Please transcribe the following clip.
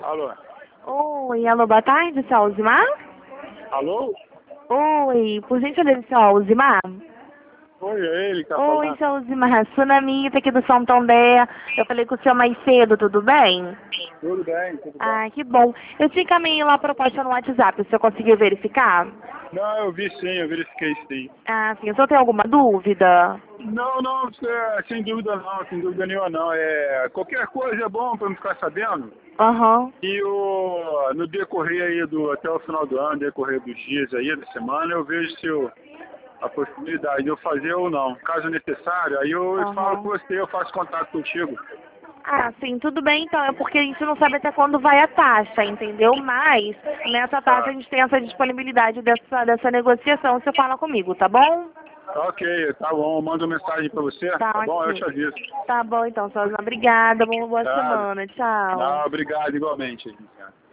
Alô? Oi, alô, boa tarde, seu Alzimar? Alô? Oi, por gentileza, seu Alzimar? Oi, é ele que tá Oi, falando. seu Alzimar, Sunamita aqui do Santander. Eu falei com o senhor mais cedo, tudo bem? Tudo bem, tudo bem. Ah, que bom. Eu te encaminhei lá a proposta no WhatsApp, o senhor conseguiu verificar? Não, eu vi sim, eu verifiquei sim. Ah, sim, o senhor tem alguma dúvida? Não, não, sem dúvida não, sem dúvida nenhuma não. Qualquer coisa é bom para me ficar sabendo. Aham. E no decorrer aí até o final do ano, decorrer dos dias aí, da semana, eu vejo se a possibilidade de eu fazer ou não. Caso necessário, aí eu falo com Aham. você, eu faço contato contigo. Ah, sim, tudo bem então. É porque a gente não sabe até quando vai a taxa, entendeu? Mas nessa taxa a Tá. gente tem essa disponibilidade dessa negociação. Você fala comigo, tá bom? Ok, tá bom, eu mando mensagem para você, Tá, tá bom? Eu te ok. aviso. Tá bom então, Suzana. Obrigada. Boa Tá. semana. Tchau. Não, obrigado igualmente.